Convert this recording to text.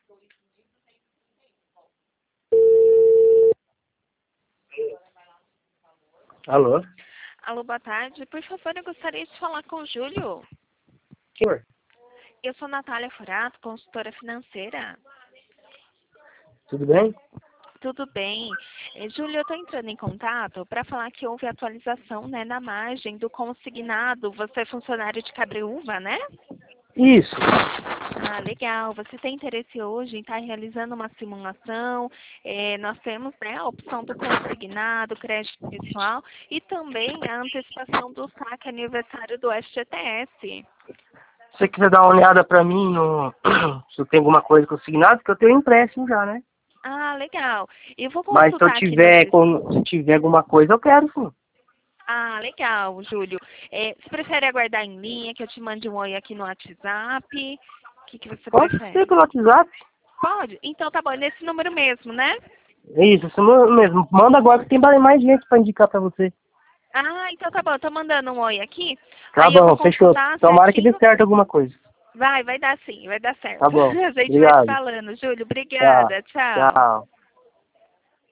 Alô? Alô, boa tarde. Por favor, eu gostaria de falar com o Júlio. Senhor, Eu sou Natália Furato, consultora financeira. tudo bem? Tudo bem. Júlio, eu estou entrando em contato para falar que houve atualização, né, na margem do consignado. Você é funcionário de Cabreúva, né? Isso. Ah, legal. Você tem interesse hoje em estar realizando uma simulação? Nós temos, né, a opção do consignado, crédito pessoal e também a antecipação do saque aniversário do FGTS. Se você quiser dar uma olhada pra mim no... se eu tenho alguma coisa consignada, porque eu tenho empréstimo já, né? Ah, legal. Eu vou Mas se eu consultar aqui no tiver, se tiver alguma coisa, eu quero sim. Ah, legal, Júlio. Você prefere aguardar em linha, que eu te mande um oi aqui no WhatsApp? O que você Pode ser prefere? pelo WhatsApp. Pode? Então tá bom, é nesse número mesmo, né? É isso mesmo. Manda agora que tem mais gente pra indicar pra você. Ah, então tá bom, eu tô mandando um oi aqui. Tá Aí eu vou bom, fechou. consultar Tomara que dê certinho. certo alguma coisa. Vai dar sim, vai dar certo. Tá bom. A gente vai se Obrigado. falando, Júlio. Tá. Obrigada, tchau. Tchau.